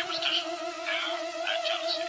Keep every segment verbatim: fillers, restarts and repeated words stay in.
superstition. Now, that jealousy.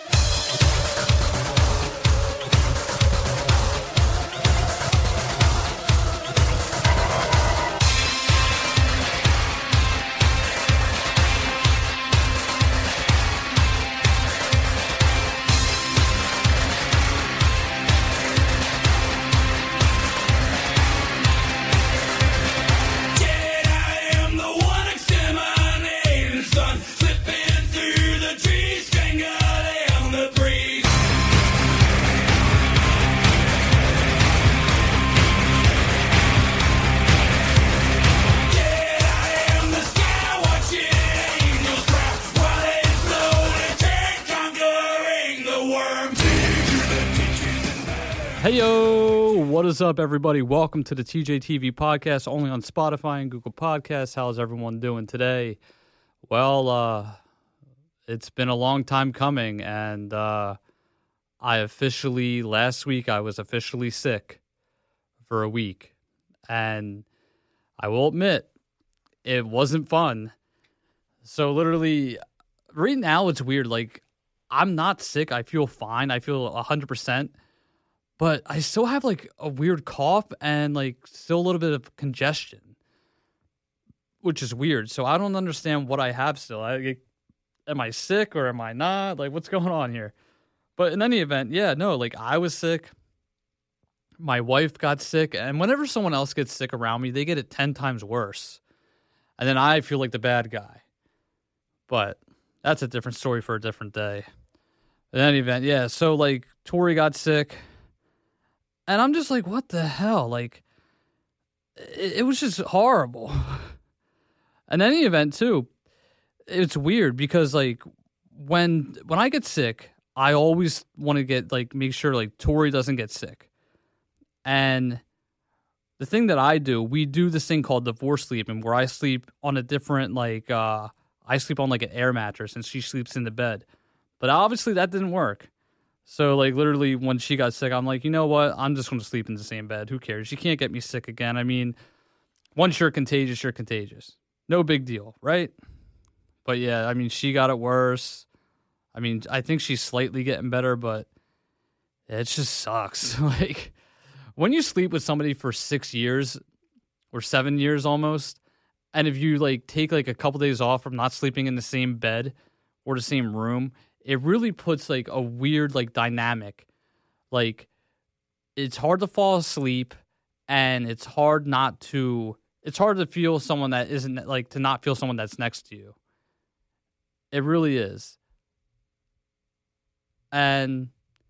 Heyo, what is up, everybody? Welcome to the T J T V podcast, only on Spotify and Google Podcasts. How's everyone doing today? Well, uh, it's been a long time coming, and uh, I officially, last week, I was officially sick for a week. And I will admit, it wasn't fun. So literally, right now, it's weird. Like, I'm not sick. I feel fine. I feel one hundred percent. But I still have, like, a weird cough and, like, still a little bit of congestion, which is weird. So I don't understand what I have still. I, like, am I sick or am I not? Like, what's going on here? But in any event, yeah, no, like, I was sick. My wife got sick. And whenever someone else gets sick around me, they get it ten times worse. And then I feel like the bad guy. But that's a different story for a different day. In any event, yeah, so, like, Tori got sick. And I'm just like, what the hell? Like, it, it was just horrible. In any event, too, it's weird because, like, when when I get sick, I always want to get, like, make sure, like, Tori doesn't get sick. And the thing that I do, we do this thing called divorce sleeping, where I sleep on a different, like, uh, I sleep on, like, an air mattress, and she sleeps in the bed. But obviously that didn't work. So, like, literally, when she got sick, I'm like, you know what? I'm just going to sleep in the same bed. Who cares? You can't get me sick again. I mean, once you're contagious, you're contagious. No big deal, right? But, yeah, I mean, she got it worse. I mean, I think she's slightly getting better, but it just sucks. Like, when you sleep with somebody for six years or seven years almost, and if you, like, take, like, a couple days off from not sleeping in the same bed or the same room, it really puts, like, a weird, like, dynamic. Like, it's hard to fall asleep, and it's hard not to, it's hard to feel someone that isn't, like, to not feel someone that's next to you. It really is. And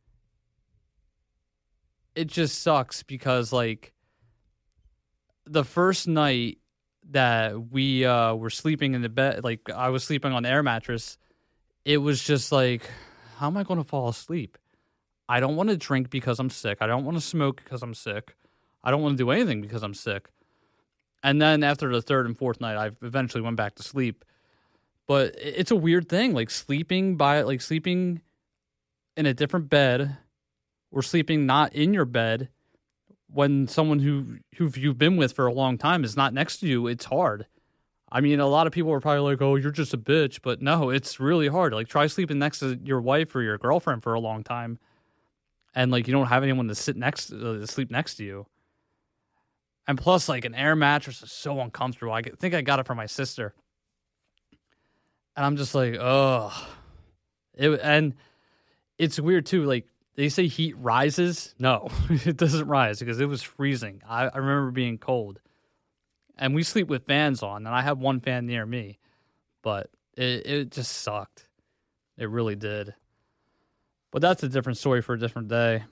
it just sucks because, like, the first night that we uh, were sleeping in the bed, like, I was sleeping on the air mattress, it was just like, how am I going to fall asleep? I don't want to drink because I'm sick. I don't want to smoke because I'm sick. I don't want to do anything because I'm sick. And then after the third and fourth night, I eventually went back to sleep. But it's a weird thing, like sleeping by, like sleeping in a different bed or sleeping not in your bed when someone who who you've been with for a long time is not next to you. It's hard. I mean, a lot of people are probably like, oh, you're just a bitch. But no, it's really hard. Like, try sleeping next to your wife or your girlfriend for a long time. And, like, you don't have anyone to sit next to, uh, sleep next to you. And plus, like, an air mattress is so uncomfortable. I think I got it from my sister. And I'm just like, ugh. It, and it's weird, too. Like, they say heat rises. No, it doesn't rise because it was freezing. I, I remember being cold. And we sleep with fans on, and I have one fan near me. But it, it just sucked. It really did. But that's a different story for a different day.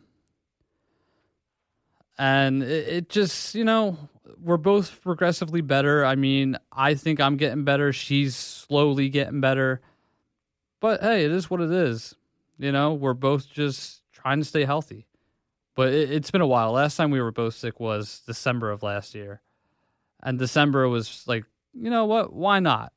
And it, it just, you know, we're both progressively better. I mean, I think I'm getting better. She's slowly getting better. But, hey, it is what it is. You know, we're both just trying to stay healthy. But it, it's been a while. Last time we were both sick was December of last year. And December was like, you know what? Why not?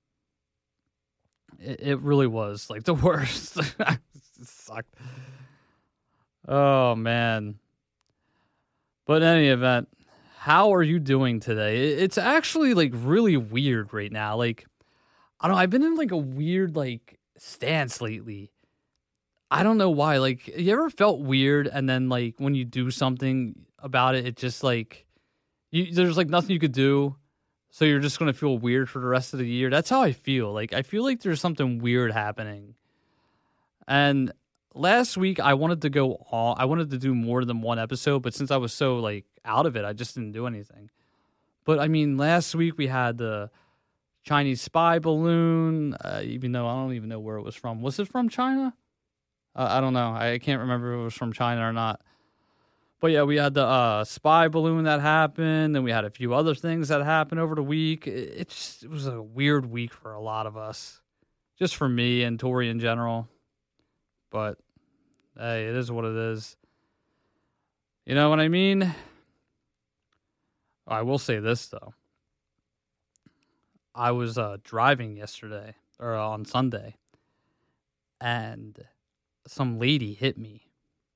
It, it really was like the worst. It sucked. Oh, man. But in any event, how are you doing today? It, it's actually like really weird right now. Like, I don't know. I've been in like a weird like stance lately. I don't know why. Like, you ever felt weird and then, like, when you do something about it, it just, like, you, there's, like, nothing you could do, so you're just going to feel weird for the rest of the year? That's how I feel. Like, I feel like there's something weird happening. And last week, I wanted to go on, I wanted to do more than one episode, but since I was so, like, out of it, I just didn't do anything. But, I mean, last week we had the Chinese spy balloon, uh, even though I don't even know where it was from. Was it from China? Uh, I don't know. I can't remember if it was from China or not. But yeah, we had the uh, spy balloon that happened, and we had a few other things that happened over the week. It, it, just, it was a weird week for a lot of us. Just for me and Tori in general. But, hey, it is what it is. You know what I mean? I will say this, though. I was uh, driving yesterday, or uh, on Sunday, and some lady hit me,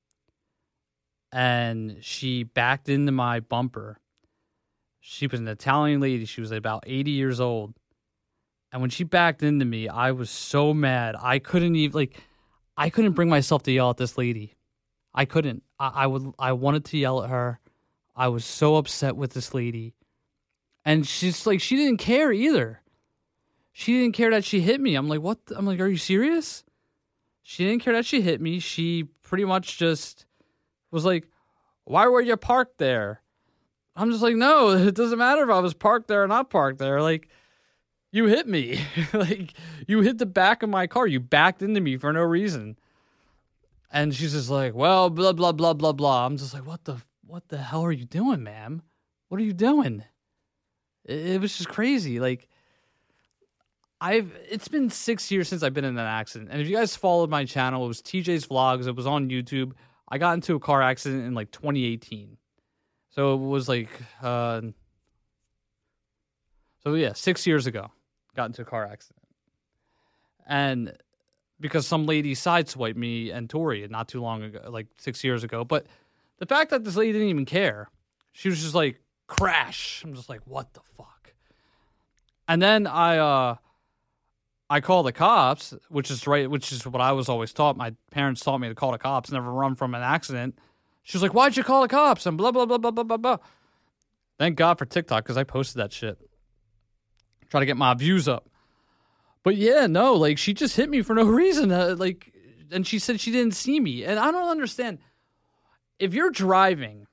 and she backed into my bumper. She was an Italian lady. She was about eighty years old, and when she backed into me, I was so mad. I couldn't even, like, I couldn't bring myself to yell at this lady. I couldn't. I, I would. I wanted to yell at her. I was so upset with this lady, and she's like, she didn't care either. She didn't care that she hit me. I'm like, what? The? I'm like, are you serious? She didn't care that she hit me. She pretty much just was like, why were you parked there? I'm just like, no, it doesn't matter if I was parked there or not parked there. Like, you hit me. Like, you hit the back of my car. You backed into me for no reason. And she's just like, well, blah, blah, blah, blah, blah. I'm just like, what the, what the hell are you doing, ma'am? What are you doing? It, it was just crazy. Like, I've it's been six years since I've been in an accident. And if you guys followed my channel, it was T J's Vlogs. It was on YouTube. I got into a car accident in like twenty eighteen. So it was like, uh, so yeah, six years ago, got into a car accident. And because some lady sideswiped me and Tori not too long ago, like six years ago. But the fact that this lady didn't even care, she was just like, crash. I'm just like, what the fuck? And then I, uh, I call the cops, which is right, which is what I was always taught. My parents taught me to call the cops, never run from an accident. She was like, why'd you call the cops? And blah, blah, blah, blah, blah, blah, blah. Thank God for TikTok, because I posted that shit. Try to get my views up. But yeah, no, like, she just hit me for no reason. Uh, like, and she said she didn't see me. And I don't understand. If you're driving,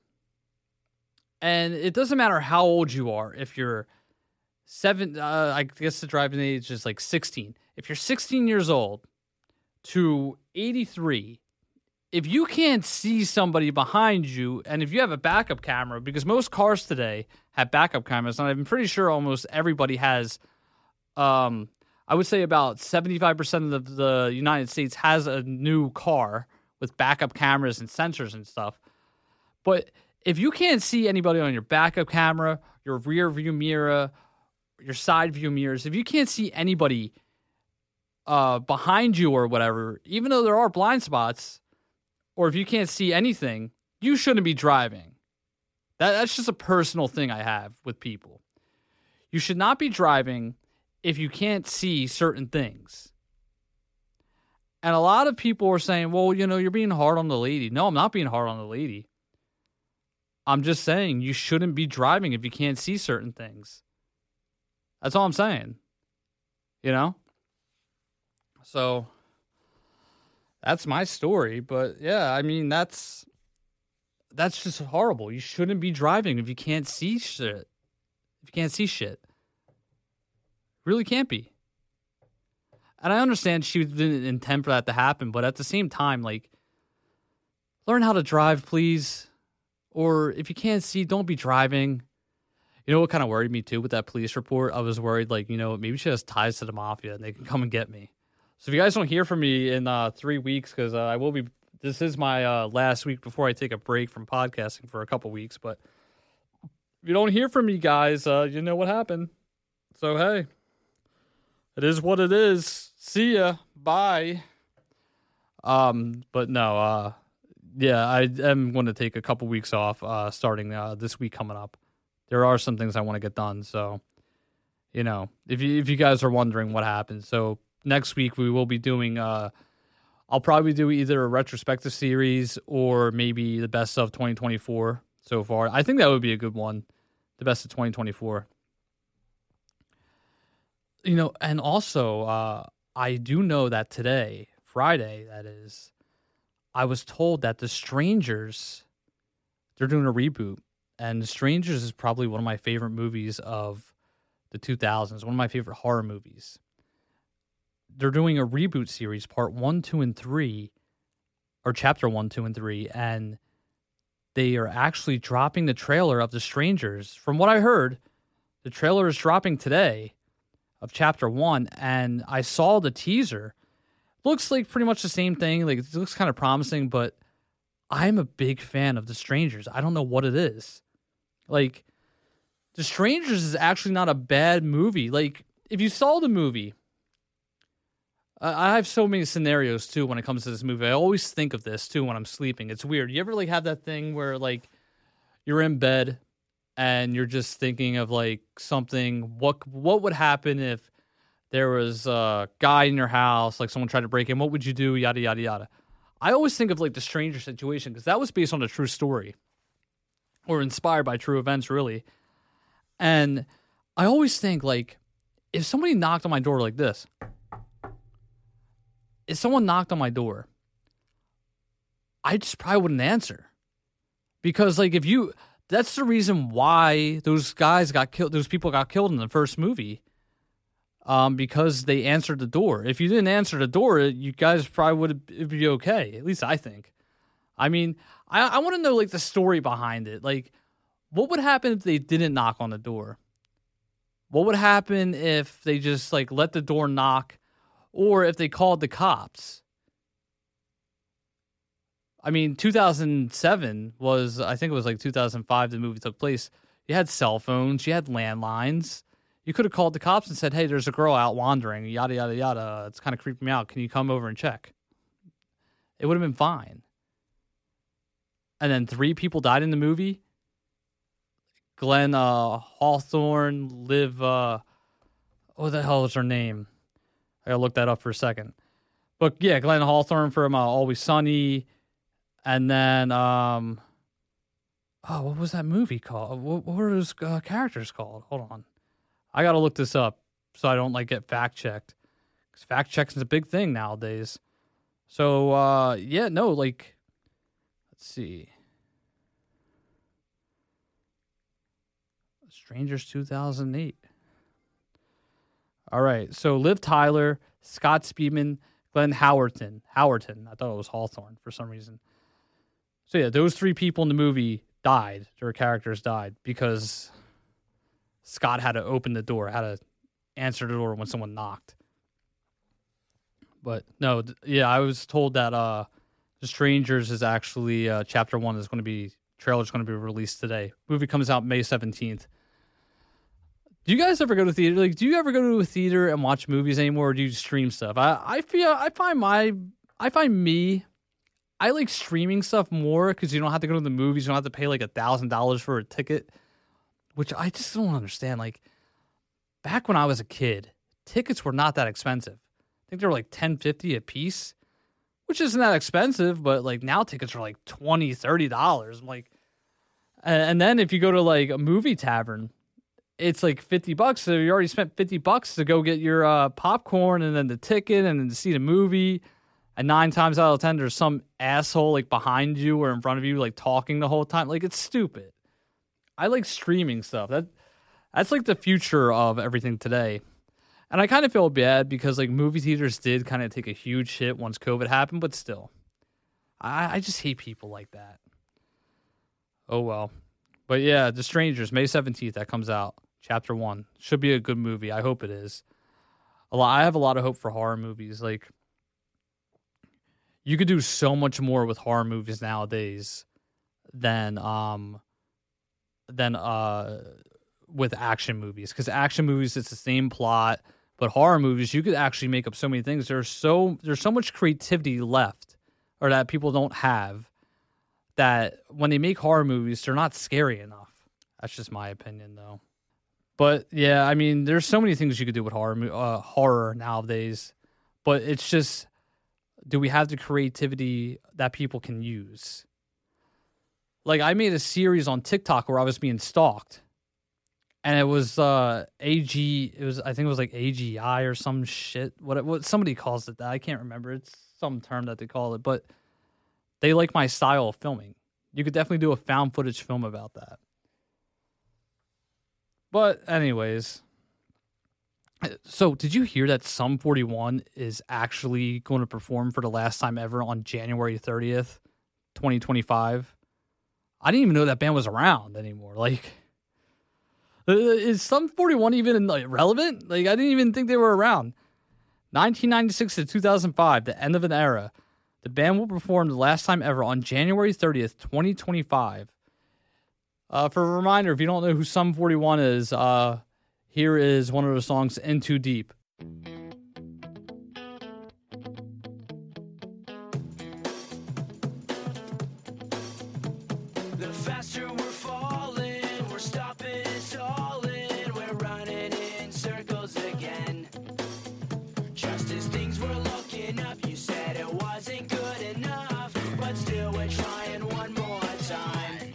and it doesn't matter how old you are, if you're Seven, uh, I guess the driving age is like sixteen. If you're sixteen years old to eighty-three, if you can't see somebody behind you, and if you have a backup camera, because most cars today have backup cameras, and I'm pretty sure almost everybody has, um, I would say about seventy-five percent of the, the United States has a new car with backup cameras and sensors and stuff. But if you can't see anybody on your backup camera, your rear view mirror, your side view mirrors, if you can't see anybody uh, behind you or whatever, even though there are blind spots, or if you can't see anything, you shouldn't be driving. That, that's just a personal thing I have with people. You should not be driving if you can't see certain things. And a lot of people are saying, well, you know, you're being hard on the lady. No, I'm not being hard on the lady. I'm just saying you shouldn't be driving if you can't see certain things. That's all I'm saying. You know? So, that's my story. But, yeah, I mean, that's that's just horrible. You shouldn't be driving if you can't see shit. If you can't see shit. Really can't be. And I understand she didn't intend for that to happen, but at the same time, like, learn how to drive, please. Or if you can't see, don't be driving. You know what kind of worried me, too, with that police report? I was worried, like, you know, maybe she has ties to the mafia and they can come and get me. So if you guys don't hear from me in uh, three weeks, because uh, I will be, this is my uh, last week before I take a break from podcasting for a couple weeks. But if you don't hear from me, guys, uh, you know what happened. So, hey, it is what it is. See ya. Bye. Um, but no, uh, yeah, I am going to take a couple weeks off uh, starting uh, this week coming up. There are some things I want to get done, so, you know, if you if you guys are wondering what happened, so next week we will be doing. Uh, I'll probably do either a retrospective series or maybe the best of twenty twenty-four so far. I think that would be a good one, the best of twenty twenty-four. You know, and also uh, I do know that today, Friday, that is, I was told that The Strangers, they're doing a reboot, and The Strangers is probably one of my favorite movies of the two thousands, one of my favorite horror movies. They're doing a reboot series, part one, two, and three, or chapter one, two, and three, and they are actually dropping the trailer of The Strangers. From what I heard, the trailer is dropping today of chapter one, and I saw the teaser. Looks like pretty much the same thing. Like, it looks kind of promising, but I'm a big fan of The Strangers. I don't know what it is. Like, The Strangers is actually not a bad movie. Like, if you saw the movie, uh, I have so many scenarios, too, when it comes to this movie. I always think of this, too, when I'm sleeping. It's weird. You ever, like, have that thing where, like, you're in bed and you're just thinking of, like, something, what what would happen if there was a guy in your house, like someone tried to break in, what would you do, yada, yada, yada. I always think of like the Stranger situation because that was based on a true story or inspired by true events, really. And I always think like if somebody knocked on my door like this, if someone knocked on my door, I just probably wouldn't answer. Because like if you, that's the reason why those guys got killed, those people got killed in the first movie. Um, because they answered the door. If you didn't answer the door, you guys probably would be okay. At least I think. I mean, I, I want to know like the story behind it. Like, what would happen if they didn't knock on the door? What would happen if they just like let the door knock, or if they called the cops? I mean, two thousand seven was, I think it was like two thousand five. The movie took place. You had cell phones. You had landlines. You could have called the cops and said, hey, there's a girl out wandering, yada, yada, yada. It's kind of creeping me out. Can you come over and check? It would have been fine. And then three people died in the movie. Glenn uh, Hawthorne, Liv, uh, what the hell is her name? I got to look that up for a second. But yeah, Glenn Hawthorne from uh, Always Sunny. And then, um, oh, what was that movie called? What, what were those uh, characters called? Hold on. I got to look this up so I don't like get fact checked. Because fact checking is a big thing nowadays. So, uh, yeah, no, like, let's see. Strangers two thousand eight. All right, so Liv Tyler, Scott Speedman, Glenn Howerton. Howerton. I thought it was Hawthorne for some reason. So, yeah, those three people in the movie died. Their characters died because Scott had to open the door, had to answer the door when someone knocked. But no, th- yeah, I was told that uh, The Strangers is actually uh, chapter one is going to be, trailer is going to be released today. Movie comes out May seventeenth. Do you guys ever go to theater? Like, do you ever go to a theater and watch movies anymore, or do you stream stuff? I, I feel I find my I find me I like streaming stuff more because you don't have to go to the movies. You don't have to pay like a thousand dollars for a ticket. Which I just don't understand. Like, back when I was a kid, tickets were not that expensive. I think they were like ten fifty a piece, which isn't that expensive, but like now tickets are like twenty, thirty dollars. I'm like, and then if you go to like a movie tavern, it's like fifty bucks. So you already spent fifty bucks to go get your uh, popcorn and then the ticket and then to see the movie. And nine times out of ten, there's some asshole like behind you or in front of you, like talking the whole time. Like, it's stupid. I like streaming stuff. That that's like the future of everything today. And I kind of feel bad because like movie theaters did kind of take a huge hit once COVID happened, but still. I, I just hate people like that. Oh well. But yeah, The Strangers, May seventeenth, that comes out. Chapter one. Should be a good movie. I hope it is. A lot I have a lot of hope for horror movies. Like, you could do so much more with horror movies nowadays than um than uh with action movies, because action movies, it's the same plot, but horror movies, you could actually make up so many things. There's so there's so much creativity left, or that people don't have, that when they make horror movies, they're not scary enough. That's just my opinion, though. But yeah, I mean, there's so many things you could do with horror uh, horror nowadays. but it's just, do we have the creativity that people can use? Like, I made a series on TikTok where I was being stalked, and it was uh, A G. It was I think it was like A G I or some shit. What what somebody calls it that I can't remember. It's some term that they call it, but they like my style of filming. You could definitely do a found footage film about that. But anyways, so did you hear that Sum forty-one is actually going to perform for the last time ever on January thirtieth, twenty twenty-five? I didn't even know that band was around anymore. Like, is Sum forty-one even like relevant? Like, I didn't even think they were around. nineteen ninety-six to two thousand five, the end of an era. The band will perform the last time ever on January thirtieth, twenty twenty-five. Uh, for a reminder, if you don't know who Sum forty-one is, uh, here is one of the songs, In Too Deep. The faster we're falling, we're stopping and stalling, we're running in circles again. Just as things were looking up, you said it wasn't good enough, but still we're trying one more time.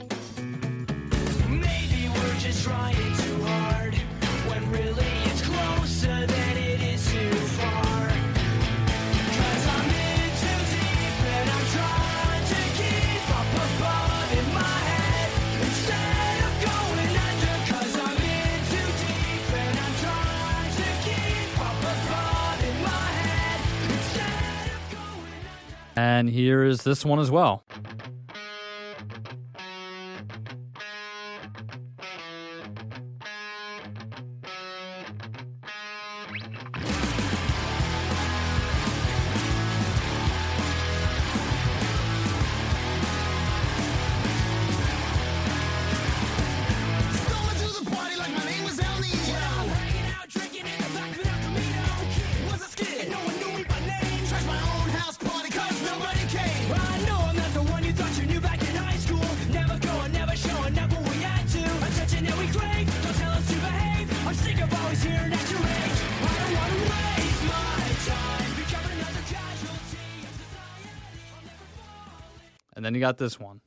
Maybe we're just trying too hard, when really it's closer than it is too far. 'Cause I'm in too deep and I'm trying to keep up above in my head instead of going under. 'Cause I'm in too deep and I'm trying to keep up above in my head instead of going under. And here is this one as well. Going to the party like my name was El Nino. Hanging out, drinking in the back of an El Camino. Was a skid, no one knew me by name. Trashed my own house party cause nobody came. I know I'm not the one you thought you knew back in high school. Never going, never showing up when we had to. Attention that we crave, don't tell us to behave. I'm sick of always hearing at your age. I don't want to waste my time becoming another casualty of society. I'll never fall. And then you got this one.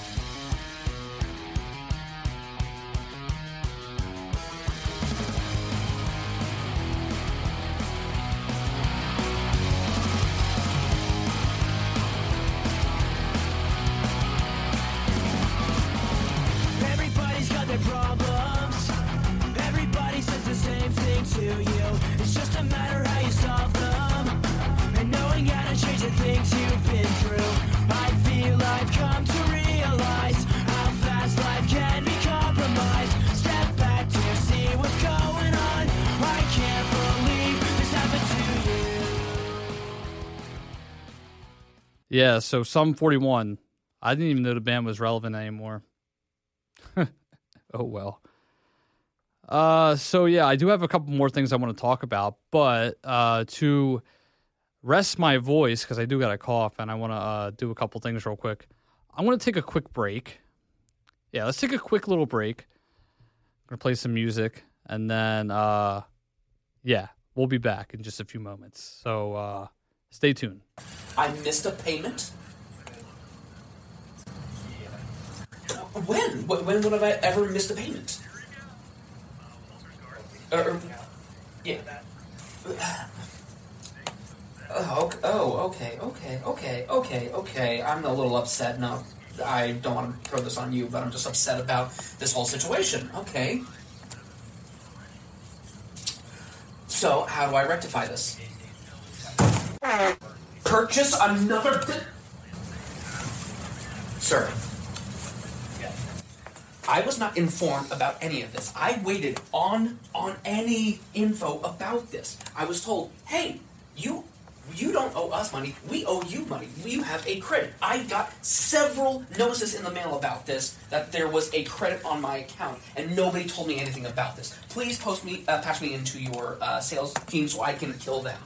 Everybody's got their problems. Everybody says the same thing to you. It's just a matter how you solve them. And knowing how to change the things you've been through. I feel I've come to realize how fast life can be compromised. Step back to see what's going on. I can't believe this happened to you. Yeah, so Sum forty-one. I didn't even know the band was relevant anymore. Oh, well. Uh, so, yeah, I do have a couple more things I want to talk about. But uh, to rest my voice, because I do got a cough, and I want to uh, do a couple things real quick. I want to take a quick break. Yeah, let's take a quick little break. I'm going to play some music. And then, uh, yeah, we'll be back in just a few moments. So uh, stay tuned. I missed a payment? When? Wh- When would have I ever missed a payment? Uh, er, yeah. Oh, ok- oh, okay, okay, okay, okay, okay. I'm a little upset. No, I don't want to throw this on you, but I'm just upset about this whole situation. Okay. So, how do I rectify this? Purchase another bit. Sir, I was not informed about any of this. I waited on on any info about this. I was told, hey, you you don't owe us money. We owe you money. You have a credit. I got several notices in the mail about this, that there was a credit on my account, and nobody told me anything about this. Please post me, uh, patch me into your uh, sales team so I can kill them.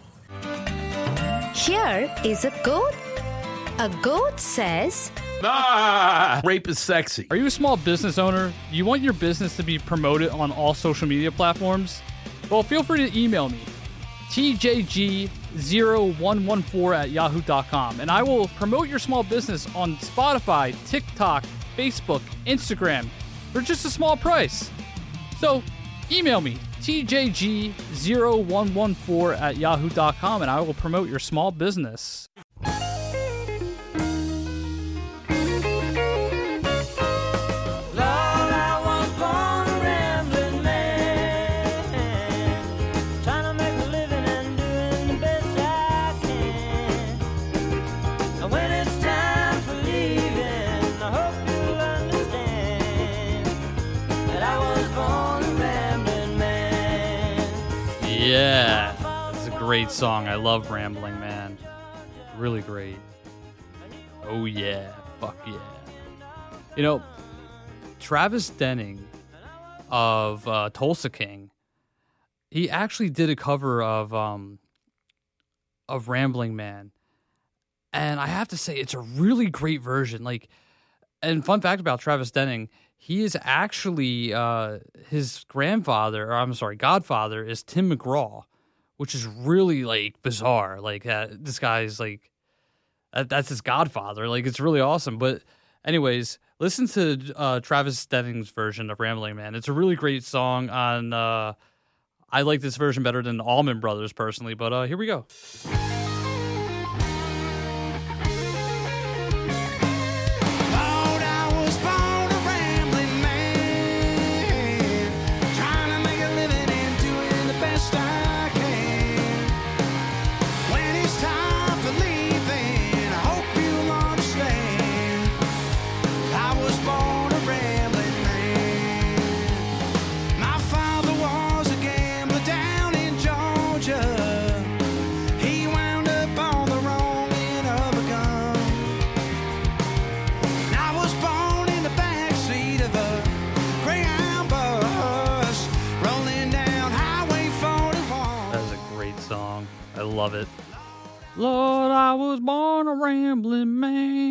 Here is a goat. A goat says, Ah, rape is sexy. Are you a small business owner? You want your business to be promoted on all social media platforms? Well, feel free to email me, t j g zero one one four at yahoo dot com. And I will promote your small business on Spotify, TikTok, Facebook, Instagram for just a small price. So email me, T J G zero one one four at yahoo dot com, and I will promote your small business. Yeah, it's a great song. I love Rambling Man. Really great. Oh yeah, fuck yeah. You know, Travis Denning of uh, Tulsa King, he actually did a cover of um of Rambling Man, and I have to say it's a really great version. Like, and fun fact about Travis Denning, he is actually, uh, his grandfather, or I'm sorry, godfather, is Tim McGraw, which is really, like, bizarre. Like, uh, this guy's, like, uh, that's his godfather. Like, it's really awesome. But anyways, listen to uh, Travis Denning's version of Rambling Man. It's a really great song on, uh, I like this version better than the Allman Brothers, personally. But uh, here we go. Love it. Lord, I was born a rambling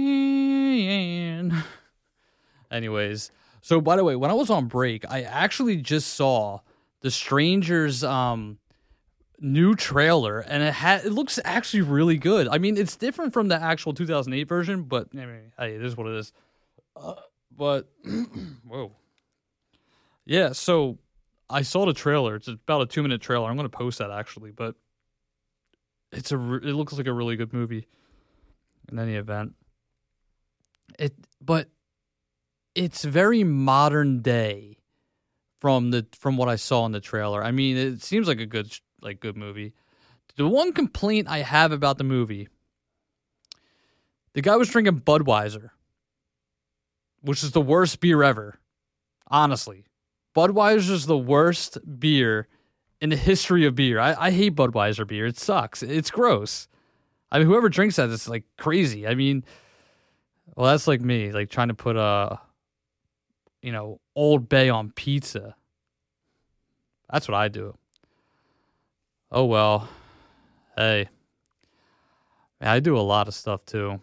man. Anyways, so by the way, when I was on break, I actually just saw The Strangers um new trailer, and it had it looks actually really good. I mean, it's different from the actual two thousand eight version, but I mean, hey, it is what it is. Uh, but whoa, yeah. So I saw the trailer. It's about a two minute trailer. I'm going to post that actually, but. It's a. It looks like a really good movie. In any event, it. But it's very modern day from the from what I saw in the trailer. I mean, it seems like a good like good movie. The one complaint I have about the movie, the guy was drinking Budweiser, which is the worst beer ever. Honestly, Budweiser is the worst beer in the history of beer. I, I hate Budweiser beer. It sucks. It's gross. I mean, whoever drinks that is like crazy. I mean, well, that's like me, like trying to put a, you know, Old Bay on pizza. That's what I do. Oh, well. Hey. Man, I do a lot of stuff too.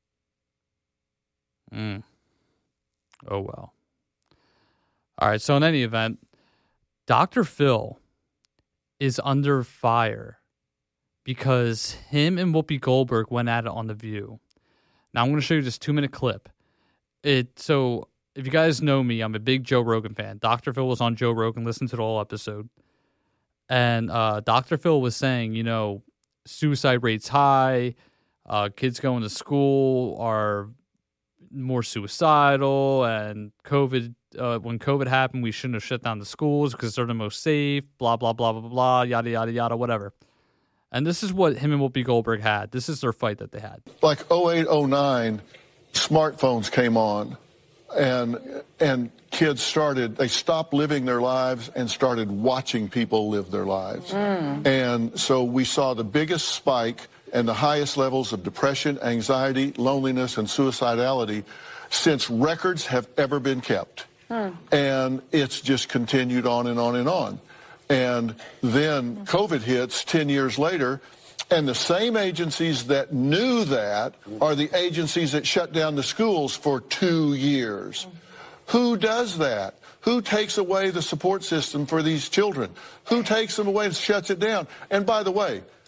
Mm. Oh, well. All right. So in any event, Doctor Phil is under fire because him and Whoopi Goldberg went at it on The View. Now I'm going to show you this two-minute clip. It so if you guys know me, I'm a big Joe Rogan fan. Doctor Phil was on Joe Rogan, listened to the whole episode, and uh, Doctor Phil was saying, you know, suicide rates high, uh, kids going to school are more suicidal, and COVID. Uh, when COVID happened, we shouldn't have shut down the schools because they're the most safe, blah, blah, blah, blah, blah, blah, yada, yada, yada, whatever. And this is what him and Whoopi Goldberg had. This is their fight that they had. Like oh eight, oh nine, smartphones came on, and and kids started, they stopped living their lives and started watching people live their lives. Mm. And so we saw the biggest spike and the highest levels of depression, anxiety, loneliness, and suicidality since records have ever been kept. Hmm. And it's just continued on and on and on. And then COVID hits ten years later, and the same agencies that knew that are the agencies that shut down the schools for two years. Who does that? Who takes away the support system for these children? Who takes them away and shuts it down? And by the way,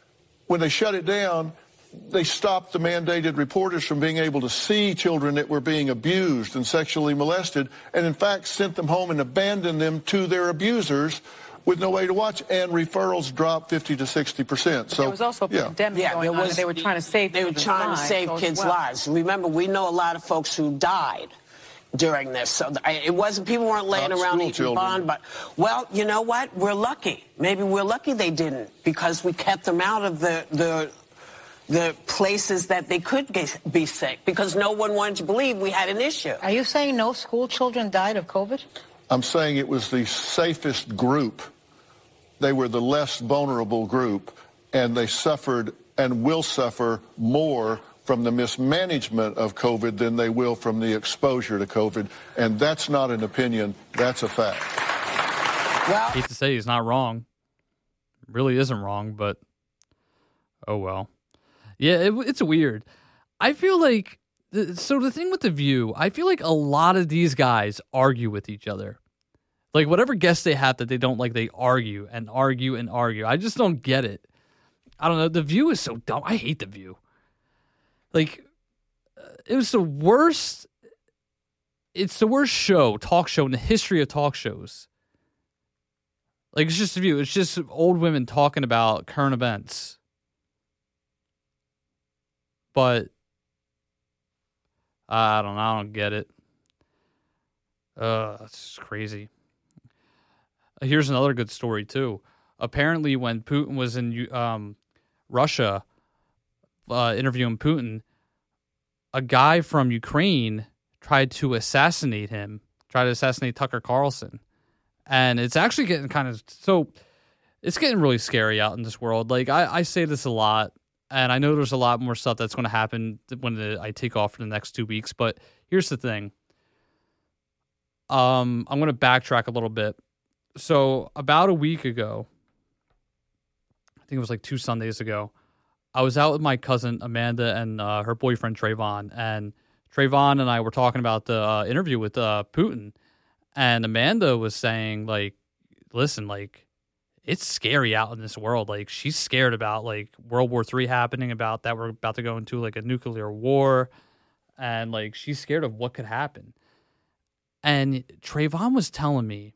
when they shut it down, they stopped the mandated reporters from being able to see children that were being abused and sexually molested, and in fact sent them home and abandoned them to their abusers with no way to watch, and referrals dropped fifty to sixty percent. So there was also a yeah. pandemic Yeah, going there on, was- and they were trying to save They were children's trying to lives, save so as kids' well. lives. Remember, we know a lot of folks who died during this. So I, it wasn't, people weren't laying Not around school eating children. bond, but, well, you know what? We're lucky. Maybe we're lucky they didn't, because we kept them out of the, the, the places that they could get, be sick, because no one wanted to believe we had an issue. Are you saying no school children died of COVID? I'm saying it was the safest group. They were the less vulnerable group, and they suffered and will suffer more from the mismanagement of COVID than they will from the exposure to COVID. And that's not an opinion, that's a fact. Well, I hate to say he's not wrong. Really isn't wrong, but oh well. Yeah, it, it's weird. I feel like, so the thing with The View, I feel like a lot of these guys argue with each other. Like, whatever guests they have that they don't like, they argue and argue and argue. I just don't get it. I don't know. The View is so dumb. I hate The View. Like, it was the worst, it's the worst show, talk show in the history of talk shows. Like, it's just The View. It's just old women talking about current events. But, I don't know. I don't get it. Uh, that's just crazy. Here's another good story, too. Apparently, when Putin was in um, Russia uh, interviewing Putin, a guy from Ukraine tried to assassinate him, tried to assassinate Tucker Carlson. And it's actually getting kind of, so it's getting really scary out in this world. Like, I, I say this a lot, and I know there's a lot more stuff that's going to happen when the, I take off for the next two weeks. But here's the thing. Um, I'm going to backtrack a little bit. So about a week ago, I think it was like two Sundays ago, I was out with my cousin Amanda and uh, her boyfriend Trayvon, and Trayvon and I were talking about the uh, interview with uh, Putin, and Amanda was saying, like, listen, like, it's scary out in this world. Like, she's scared about, like, World War Three happening, about that we're about to go into, like, a nuclear war, and, like, she's scared of what could happen. And Trayvon was telling me,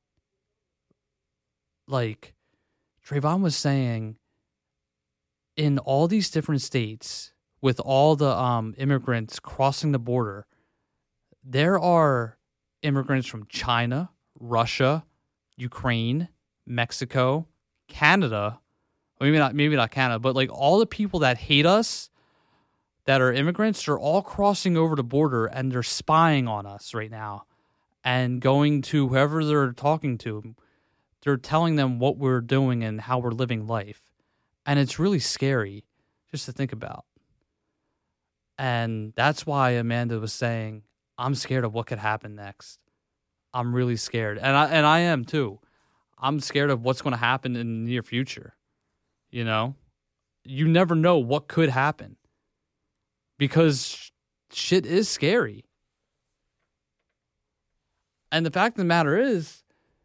like, Trayvon was saying, in all these different states, with all the um, immigrants crossing the border, there are immigrants from China, Russia, Ukraine, Mexico, Canada. Maybe not, maybe not Canada, but like all the people that hate us, that are immigrants, are all crossing over the border, and they're spying on us right now, and going to whoever they're talking to. They're telling them what we're doing and how we're living life. And it's really scary just to think about. And that's why Amanda was saying, I'm scared of what could happen next. I'm really scared. And I and I am too. I'm scared of what's going to happen in the near future. You know? You never know what could happen. Because shit is scary. And the fact of the matter is,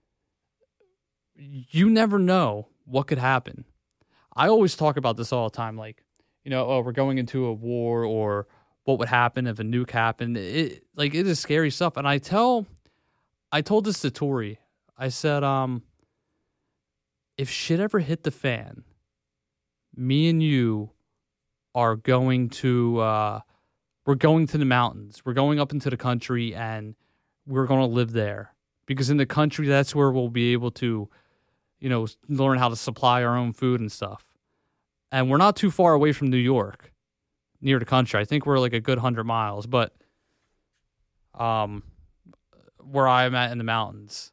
you never know what could happen. I always talk about this all the time, like, you know, oh, we're going into a war, or what would happen if a nuke happened. It, like, it is scary stuff. And I tell, I told this to Tori. I said, um, if shit ever hit the fan, me and you are going to, uh, we're going to the mountains. We're going up into the country, and we're going to live there. Because in the country, that's where we'll be able to, you know, learn how to supply our own food and stuff. And we're not too far away from New York, near the country. I think we're like a good hundred miles, but um, where I'm at in the mountains.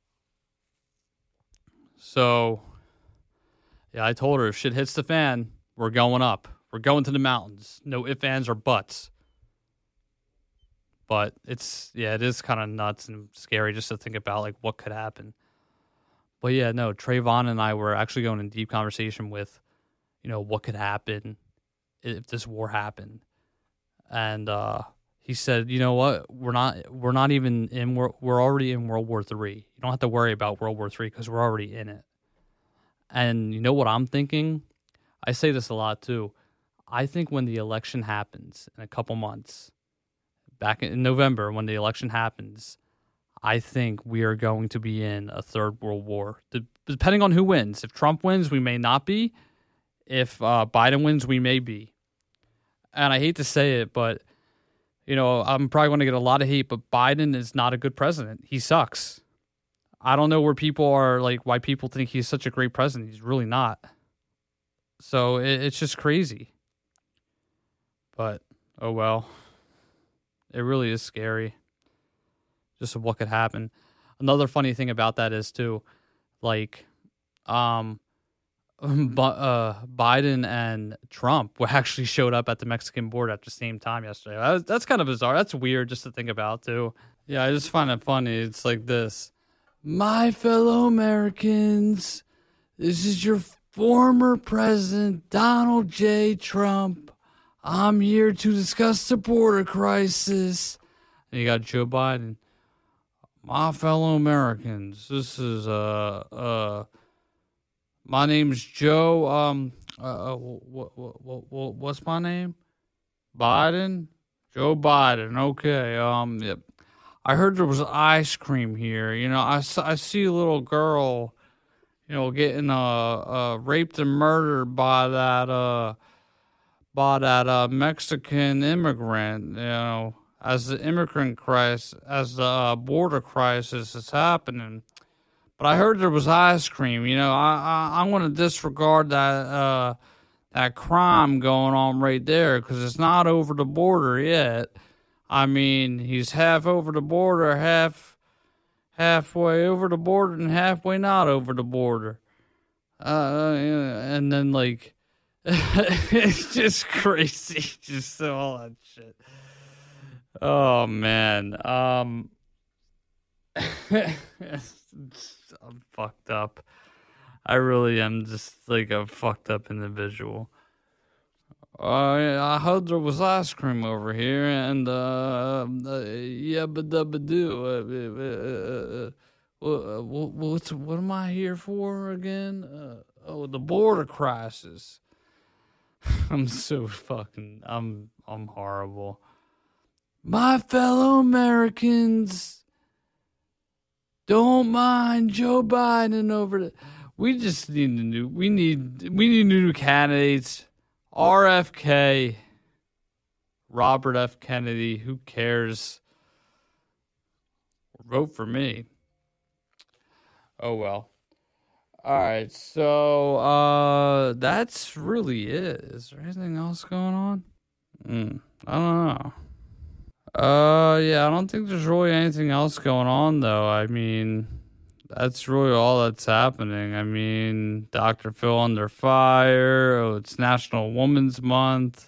So, yeah, I told her if shit hits the fan, we're going up. We're going to the mountains. No ifs, ands, or buts. But it's, yeah, it is kind of nuts and scary just to think about, like, what could happen. But yeah, no, Trayvon and I were actually going in deep conversation with, you know, what could happen if this war happened. And uh, he said, you know what, we're not, we're not even in, we're, we're already in World War Three. You don't have to worry about World War Three because we're already in it. And you know what I'm thinking? I say this a lot too. I think when the election happens in a couple months, back in November, when the election happens, I think we are going to be in a third world war. De- depending on who wins. If Trump wins, we may not be. If uh, Biden wins, we may be. And I hate to say it, but, you know, I'm probably going to get a lot of hate, but Biden is not a good president. He sucks. I don't know where people are, like, why people think he's such a great president. He's really not. So it, it's just crazy. But, oh well. It really is scary. Just what could happen. Another funny thing about that is, too, like, um, but, uh, Biden and Trump actually showed up at the Mexican border at the same time yesterday. That was, that's kind of bizarre. That's weird just to think about, too. Yeah, I just find it funny. It's like this. My fellow Americans, this is your former president, Donald J. Trump. I'm here to discuss the border crisis. And you got Joe Biden. My fellow Americans, this is, uh, uh, my name's Joe, um, uh, what, what, what, what, what's my name? Biden? Joe Biden, okay, um, yep. I heard there was ice cream here. You know, I, I see a little girl, you know, getting, uh, uh, raped and murdered by that, uh, by that, uh, Mexican immigrant, you know, as the immigrant crisis, as the uh, border crisis is happening. But I heard there was ice cream. You know, I I, I want to disregard that uh, that crime going on right there because it's not over the border yet. I mean, he's half over the border, half halfway over the border, and halfway not over the border. Uh, and then like, it's just crazy, just all that shit. Oh man, um, I'm fucked up. I really am just like a fucked up individual. Uh, I heard there was ice cream over here, and uh, uh yeah, but but do. Uh, uh, uh, uh, what's what am I here for again? Uh, oh, the border crisis. I'm so fucking. I'm I'm horrible. My fellow Americans, don't mind Joe Biden over the. We just need a new. We need. We need new candidates. R F K, Robert F. Kennedy. Who cares? Vote for me. Oh well. All right. So uh, that's really it. Is there anything else going on? Mm, I don't know. Uh, yeah, I don't think there's really anything else going on, though. I mean, that's really all that's happening. I mean, Doctor Phil under fire. Oh, it's National Women's Month.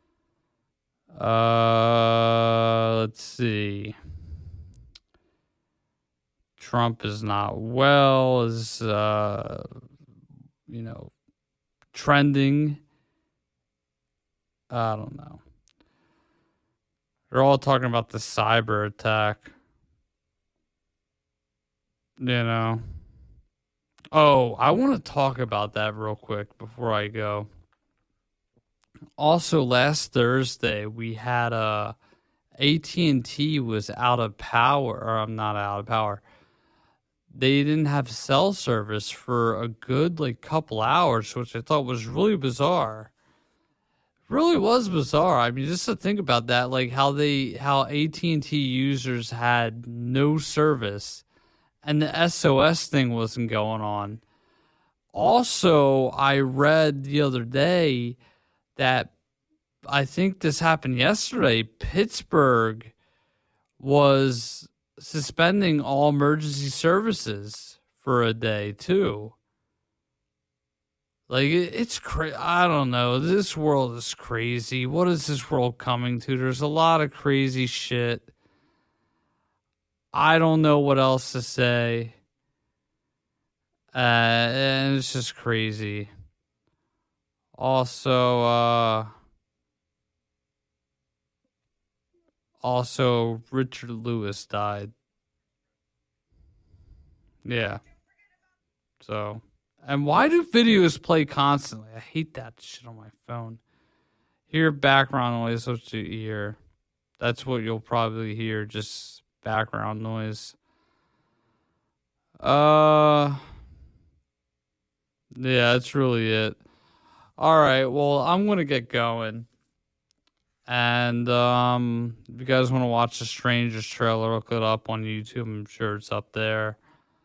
Uh, let's see. Trump is not well, is, uh, you know, trending. I don't know. They're all talking about the cyber attack. You know. Oh, I want to talk about that real quick before I go. Also, last Thursday, we had a A T and T was out of power. Or I'm not out of power. They didn't have cell service for a good, like, couple hours, which I thought was really bizarre. Really was bizarre. I mean, just to think about that, like how they, how A T and T users had no service, and the S O S thing wasn't going on. Also, I read the other day that I think this happened yesterday. Pittsburgh was suspending all emergency services for a day too. Like, it's crazy. I don't know. This world is crazy. What is this world coming to? There's a lot of crazy shit. I don't know what else to say. Uh, and it's just crazy. Also, uh, also, Richard Lewis died. Yeah. So, And why do videos play constantly? I hate that shit on my phone. Hear background noise, what you hear. That's what you'll probably hear, just background noise. Uh, yeah, that's really it. All right, well, I'm going to get going. And um, if you guys want to watch the Strangers trailer, look it up on YouTube. I'm sure it's up there.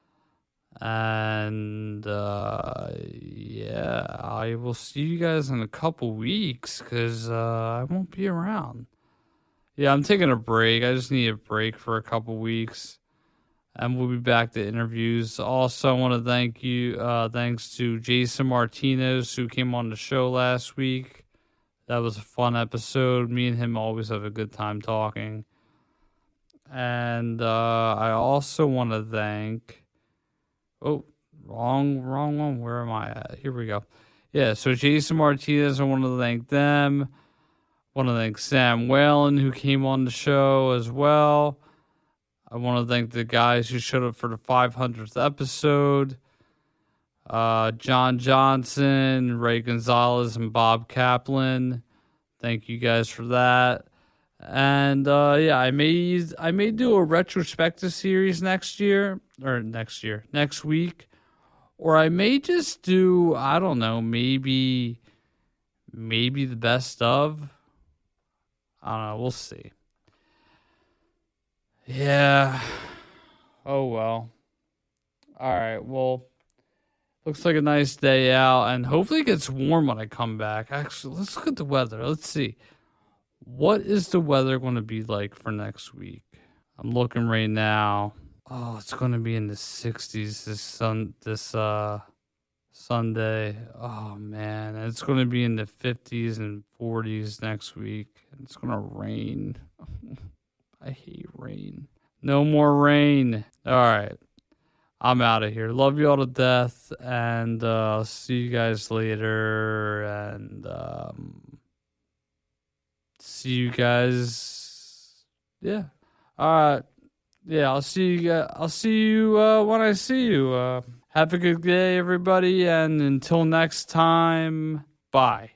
And uh, yeah, I will see you guys in a couple weeks because uh, I won't be around. Yeah, I'm taking a break. I just need a break for a couple weeks. And we'll be back to interviews. Also, I want to thank you. Uh, thanks to Jason Martinez, who came on the show last week. That was a fun episode. Me and him always have a good time talking. And uh, I also want to thank... Oh, wrong, wrong one. Where am I at? Here we go. Yeah, so Jason Martinez, I want to thank them. I want to thank Sam Whalen, who came on the show as well. I want to thank the guys who showed up for the five hundredth episode. Uh, John Johnson, Ray Gonzalez, and Bob Kaplan. Thank you guys for that. And uh, yeah, I may I may do a retrospective series next year or next year, next week, or I may just do I don't know, maybe maybe the best of. I don't know. We'll see. Yeah. Oh well. All right. Well, looks like a nice day out, and hopefully it gets warm when I come back. Actually, let's look at the weather. Let's see. What is the weather going to be like for next week? I'm looking right now. Oh, it's going to be in the sixties this sun this uh Sunday. Oh man, and it's going to be in the fifties and forties next week. It's going to rain. I hate rain. No more rain. All right. I'm out of here. Love you all to death, and uh, I'll see you guys later, and um see you guys. Yeah. All right. Yeah, I'll see you guys. I'll see you uh, when I see you. Uh, have a good day, everybody, and until next time, bye.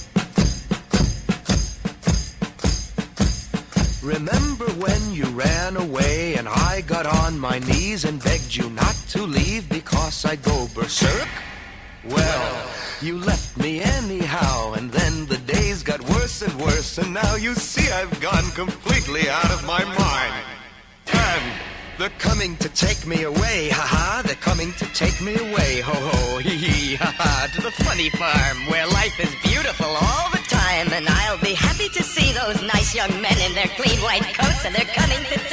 Remember when you ran away and I got on my knees and begged you not to leave because I'd go berserk? Well, you left me anyhow, and then the days got worse and worse, and now you see I've gone completely out of my mind. And they're coming to take me away, ha-ha, they're coming to take me away, ho-ho, hee-hee, ha-ha, to the funny farm where life is beautiful all the time, and I'll be happy to see those nice young men in their clean white coats, and they're coming to